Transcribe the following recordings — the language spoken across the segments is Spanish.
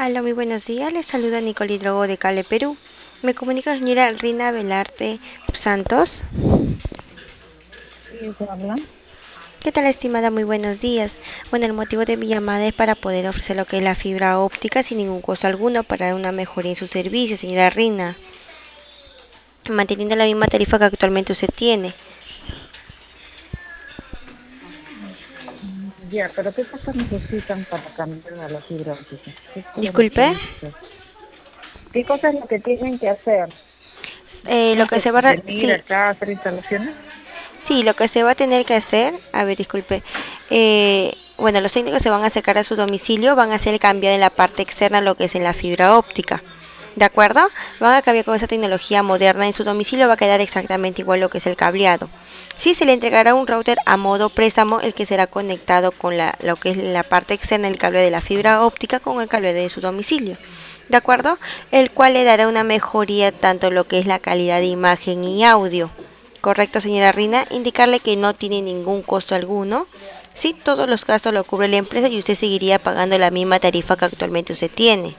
Hola, muy buenos días. Les saluda Nicole Hidrogo de Cable Perú. Me comunica la señora Rina Velarte Santos. Sí, se habla. ¿Qué tal, estimada? Muy buenos días. Bueno, el motivo de mi llamada es para poder ofrecer lo que es la fibra óptica sin ningún costo alguno para dar una mejoría en su servicio, señora Rina, manteniendo la misma tarifa que actualmente usted tiene. Ya, pero ¿qué cosas necesitan para cambiar a la fibra óptica? ¿Qué cosas les Disculpe, tienen que hacer? ¿Qué cosas es lo que tienen que hacer? lo ¿Tienen que que se va a... venir Sí, acá a hacer instalaciones? sí, lo que se va a tener que hacer, a ver, disculpe, bueno, los técnicos se van a acercar a su domicilio, van a hacer el cambio en la parte externa, lo que es en la fibra óptica. ¿De acuerdo? Van a cambiar con esa tecnología moderna en su domicilio, va a quedar exactamente igual lo que es el cableado. Sí, se le entregará un router a modo préstamo, el que será conectado con lo que es la parte externa, el cable de la fibra óptica con el cable de su domicilio. ¿De acuerdo? El cual le dará una mejoría tanto lo que es la calidad de imagen y audio. Correcto, señora Rina, indicarle que no tiene ningún costo alguno. Sí, todos los gastos lo cubre la empresa y usted seguiría pagando la misma tarifa que actualmente usted tiene.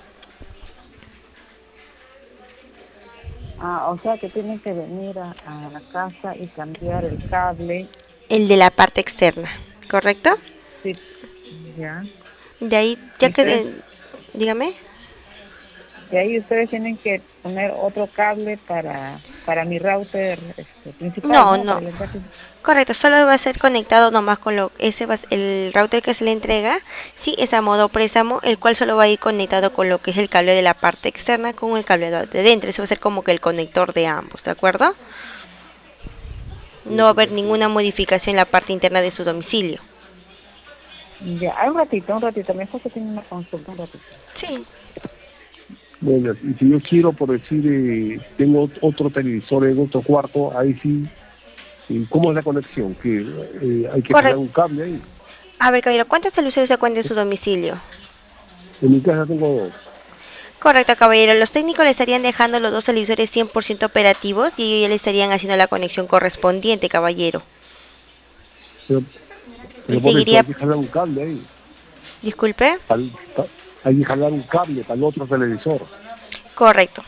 Ah, o sea que tienen que venir a la casa y cambiar el cable. El de la parte externa, ¿correcto? Sí, ya. De ahí, ya Y que, ustedes, dígame. de ahí ustedes tienen que poner otro cable para mi router principal, No, ¿no? Para no. el enlace. Correcto, solo va a ser conectado nomás con el router que se le entrega. Sí, es a modo préstamo, el cual solo va a ir conectado con lo que es el cable de la parte externa con el cable de dentro. Eso va a ser como que el conector de ambos, ¿de acuerdo? No va a haber ninguna modificación en la parte interna de su domicilio. Ya, un ratito. Mi esposo tiene una consulta, un ratito. Sí. Bueno, y si yo quiero, por decir, tengo otro televisor en otro cuarto, ahí sí, ¿cómo es la conexión? Que hay que jalar Correcto. un cable ahí. A ver, caballero, ¿cuántos televisores se cuenta en su domicilio? En mi casa tengo dos. Correcto, caballero. Los técnicos le estarían dejando los dos televisores 100% operativos y ellos ya le estarían haciendo la conexión correspondiente, caballero. Pero, Y pero por eso seguiría, hay que jalar un cable ahí. disculpe, Pal- pa- Hay que jalar un cable para el otro televisor. correcto.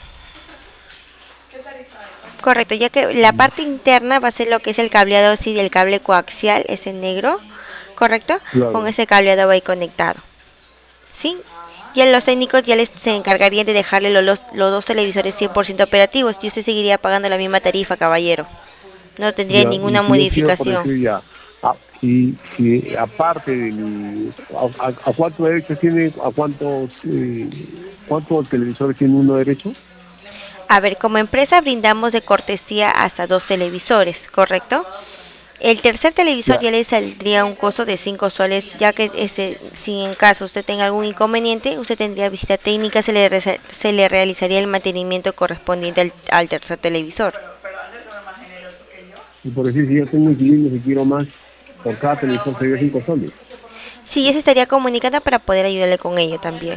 Correcto, ya que la Mm, parte interna va a ser lo que es el cableado, sí, del cable coaxial, ese negro, correcto, con claro. ese cableado ahí conectado, ¿sí? Ya los técnicos ya les se encargarían de dejarle los dos televisores 100% operativos y usted seguiría pagando la misma tarifa, caballero. No tendría Ya, y ninguna si yo quiero, por modificación. decir ya, y si aparte de mi, a cuántos derechos tiene, cuántos televisores tiene uno derecho? A ver, como empresa brindamos de cortesía hasta dos televisores, ¿correcto? El tercer televisor Ya, ya le saldría un costo de 5 soles, ya que si en caso usted tenga algún inconveniente, usted tendría visita técnica, se le realizaría el mantenimiento correspondiente al tercer televisor. y por decir, si yo tengo inquilinos y quiero más, por cada televisor sería 5 soles. Sí, ya se estaría comunicando para poder ayudarle con ello también.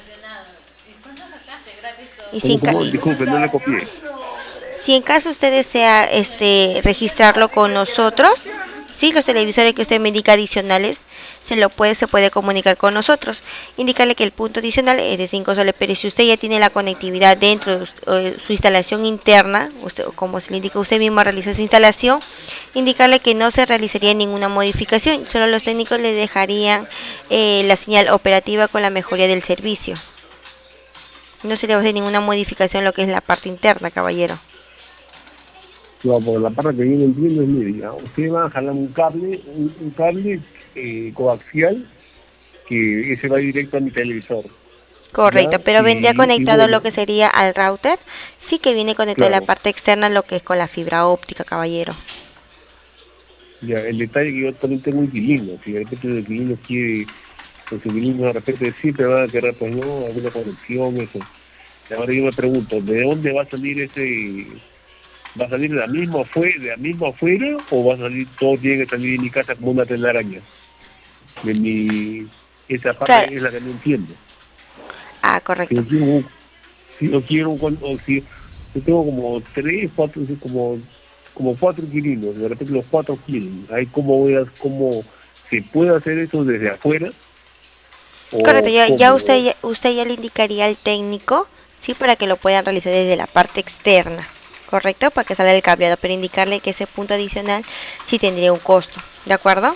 Y Como, como, disculpe, no le copié. si en caso usted desea registrarlo con nosotros, sí, los televisores que usted me indica adicionales, se puede comunicar con nosotros. Indicarle que el punto adicional es de 5 soles, pero si usted ya tiene la conectividad dentro de su instalación interna, usted, como se le indica, usted mismo realiza su instalación, indicarle que no se realizaría ninguna modificación, solo los técnicos le dejarían la señal operativa con la mejoría del servicio. No se le va a hacer ninguna modificación en lo que es la parte interna, caballero. No, por la parte que yo no entiendo es, mire, ya, usted va a jalar un cable coaxial que ese va directo a mi televisor, Correcto, ¿ya? pero vendría Y conectado a lo bueno, que sería al router. Sí que viene conectado a la claro, parte externa, lo que es con la fibra óptica, caballero. ya, el detalle que yo también tengo inquilinos, si de repente el inquilino quiere, los inquilinos de repente siempre van a querer, pues no, alguna conexión, eso. Y ahora yo me pregunto, ¿de dónde va a salir ese? ¿Va a salir de la misma afuera o va a salir, todo tiene que salir de mi casa como una telaraña? De mi, esa Claro. parte es la que no entiendo. Ah, Si correcto. yo quiero si yo quiero o si yo tengo como tres, cuatro, como cuatro inquilinos, de repente los cuatro quieren, ahí cómo se puede hacer eso desde afuera. Correcto, o ya cómo. usted ya le indicaría al técnico, sí, para que lo puedan realizar desde la parte externa, correcto, para que salga el cableado, pero indicarle que ese punto adicional sí tendría un costo, ¿de acuerdo?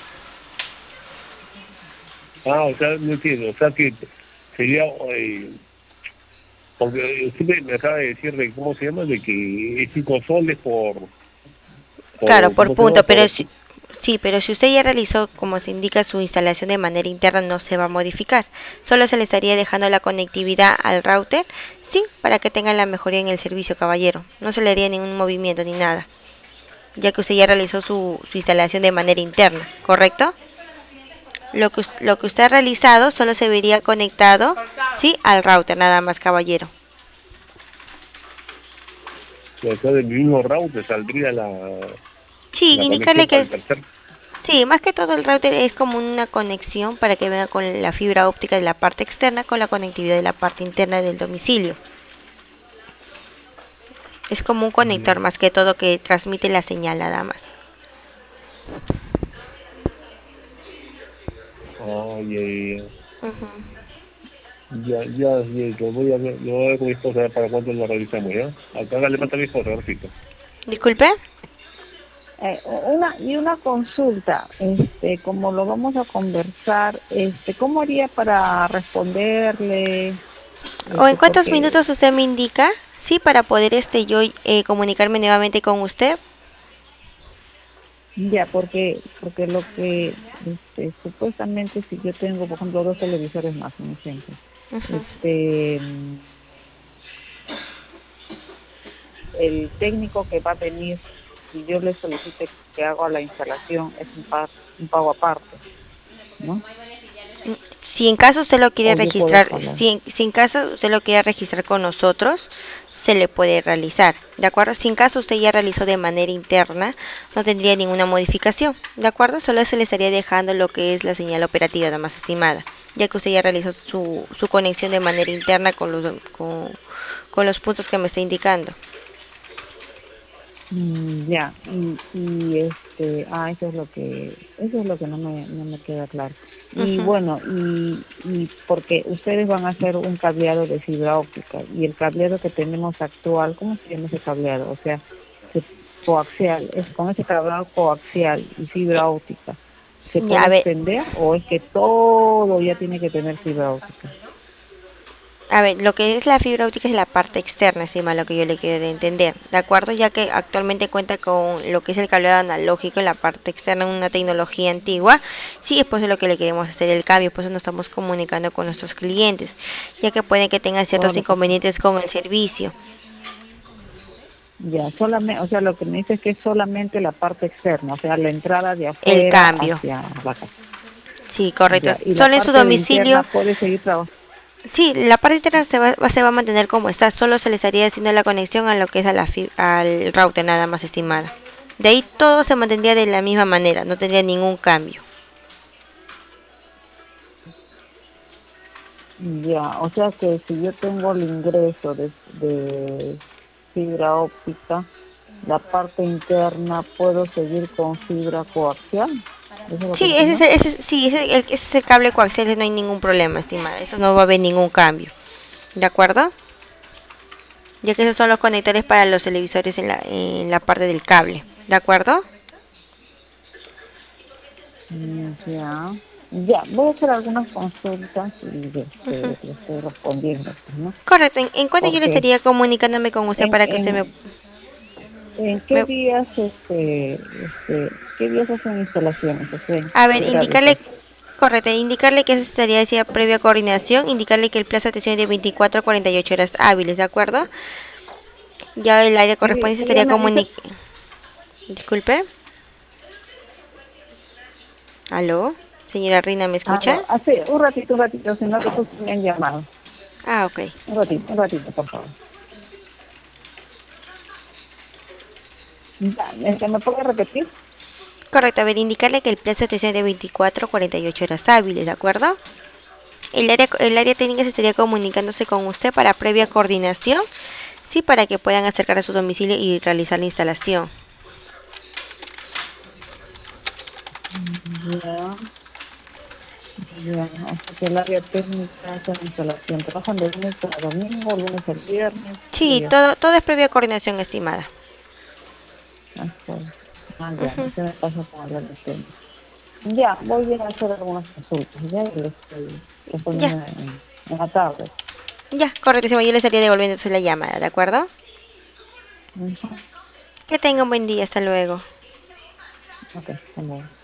O sea, no entiendo, o sea que sería, porque usted me acaba de decir de, ¿cómo se llama? De que es 5 soles Claro, por ¿cómo se llama? punto, pero sí, pero si usted ya realizó, como se indica, su instalación de manera interna, no se va a modificar. Solo se le estaría dejando la conectividad al router, sí, para que tenga la mejoría en el servicio, caballero. No se le haría ningún movimiento ni nada, ya que usted ya realizó su instalación de manera interna, ¿correcto? Lo que usted ha realizado solo se vería conectado, sí, al router, nada más, caballero. O sea, del mismo router saldría Sí, la indicarle conexión que para el es. tercer. Sí, más que todo el router es como una conexión para que venga con la fibra óptica de la parte externa con la conectividad de la parte interna del domicilio. Es como un conector Ya. más que todo que transmite la señal nada más. Ya, ya, Ujú. lo voy a ver con mi esposa a ver para cuánto lo realizamos, ¿ya? Acá le mata a mi esposa, repito. Disculpe. Una consulta, como lo vamos a conversar, ¿cómo haría para responderle? ¿O en cuántos Porque minutos usted me indica? Sí, para poder yo comunicarme nuevamente con usted. ya, porque lo que supuestamente si yo tengo, por ejemplo, dos televisores más, un ejemplo, Ujú. este, el técnico que va a venir, si yo le solicite que haga la instalación, es un pago aparte, ¿no? Si en caso usted lo quiere O yo puedo registrar, jalar. si en caso usted lo quiere registrar con nosotros, se le puede realizar, ¿de acuerdo? Si en caso usted ya realizó de manera interna, no tendría ninguna modificación, ¿de acuerdo? Solo se le estaría dejando lo que es la señal operativa, la más estimada, ya que usted ya realizó su conexión de manera interna con los puntos que me está indicando. Ya, eso es lo que no me queda claro. Y Ujú. bueno, y porque ustedes van a hacer un cableado de fibra óptica y el cableado que tenemos actual, ¿cómo se llama ese cableado? O sea, coaxial, es con ese cableado coaxial y Eh, fibra óptica, ¿se Ya, puede extender o es que todo ya tiene que tener fibra óptica? a ver, lo que es la fibra óptica es la parte externa, encima lo que yo le quiero entender, ¿de acuerdo? Ya que actualmente cuenta con lo que es el cableado analógico en la parte externa, una tecnología antigua, sí, es por eso lo que le queremos hacer el cambio, por eso nos estamos comunicando con nuestros clientes, ya que pueden que tengan Todo ciertos lo que está. inconvenientes con el servicio. Ya, solamente, o sea, lo que me dice es que es solamente la parte externa, o sea, la entrada de El afuera cambio, hacia la casa. sí, correcto. Ya, y la Solo en su parte de interna domicilio, puede seguir trabajando. sí, la parte interna se va a mantener como está, solo se le estaría haciendo la conexión a lo que es al router nada más estimada. De ahí todo se mantendría de la misma manera, no tendría ningún cambio. Ya, o sea que si yo tengo el ingreso de fibra óptica, la parte interna puedo seguir con fibra coaxial. ¿Eso es lo que Sí, entiendo? sí, ese es el cable coaxial, no hay ningún problema, estimada. Eso no va a haber ningún cambio. ¿De acuerdo? Ya que esos son los conectores para los televisores en la parte del cable. ¿De acuerdo? Ya, ya, voy a hacer algunas consultas y le estoy respondiendo, pues, ¿no? Correcto. En cuanto yo le Porque estaría comunicándome con usted en, para que usted en, ¿en qué me días, qué días hacen instalaciones? O sea, ¿en a ver, qué horarios indicarle, hacen? correcto, indicarle que eso estaría decía previa coordinación, indicarle que el plazo de atención es de 24 a 48 horas hábiles, ¿de acuerdo? Ya el área correspondiente ¿Qué día estaría me dice? comunicando. Disculpe. ¿Aló? Señora Reina, ¿me Ah, escucha? no, hace un ratito, si no, pues me han llamado. Ah, ok. Un ratito, por favor. Ya, ¿me puede repetir? Correcto, a ver, indicarle que el plazo de atención es de 24 a 48 horas hábiles, ¿de acuerdo? El área técnica se estaría comunicándose con usted para previa coordinación, sí, para que puedan acercar a su domicilio y realizar la instalación. Ya, Ya, o sea que el área técnica hace la instalación. Trabajan de lunes a domingo, lunes al viernes, qué Sí, día. todo es previa coordinación estimada. Hasta, ya, Ujú. eso me pasa con el área técnica. Ya, voy a hacer algunas consultas, ya, y le estoy Ya, viendo en la tarde. ya, correctísimo. Yo le estaría devolviendo entonces la llamada, ¿de acuerdo? Ujú. Que tenga un buen día, hasta luego. Ok, hasta luego.